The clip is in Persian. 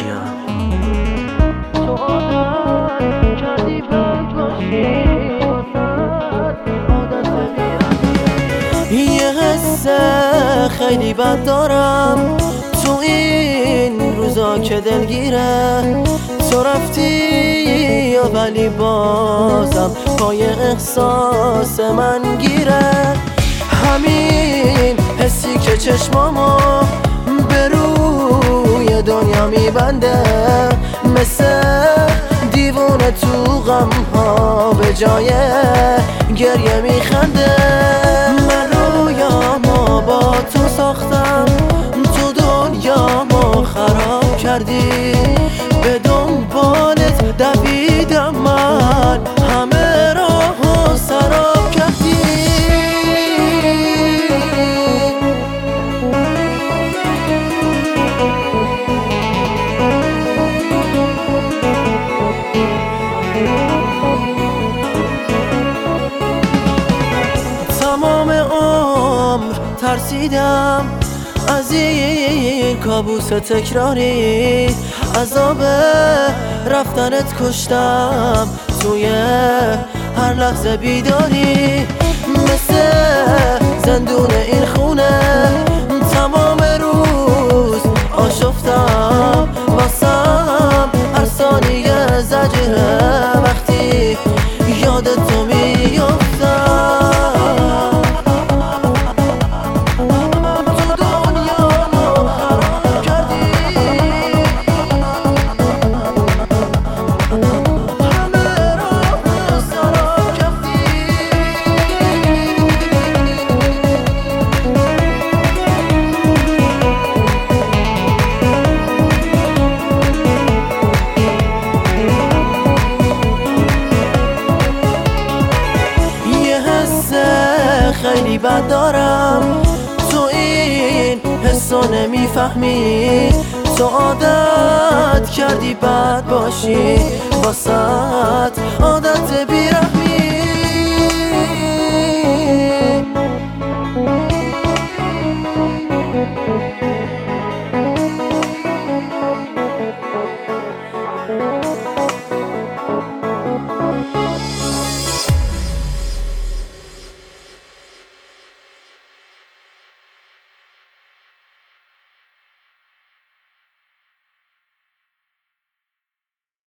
کیم؟ تو عادت کردی بد باشی یه حس خیلی بد دارم تو این روزا که دلگیره. تو رفتی ولی بازم پای احساس من گیره. همین حسی که چشمامو به روی دنیا میبنده، مثل دیوونه تو غم ها به جای گریه میخنده. من رویامو با تو ساختم، تو دنیامو خراب کردی. به دنبالت دویدم من، همه راهو سراب کردی. تمام عمر ترسیدم از این کابوس تکراری، عذاب رفتنت کشتم توی هر لحظه بیداری. مثل زندون این خونه تمام روز آشفتم، واسم هر ثانیه زجره وقتی یاد تو میافتم. خیلی بد دارم تو این حسو نمیفهمی. تو عادت کردی بد باشی، واسط عادت بیرحمی.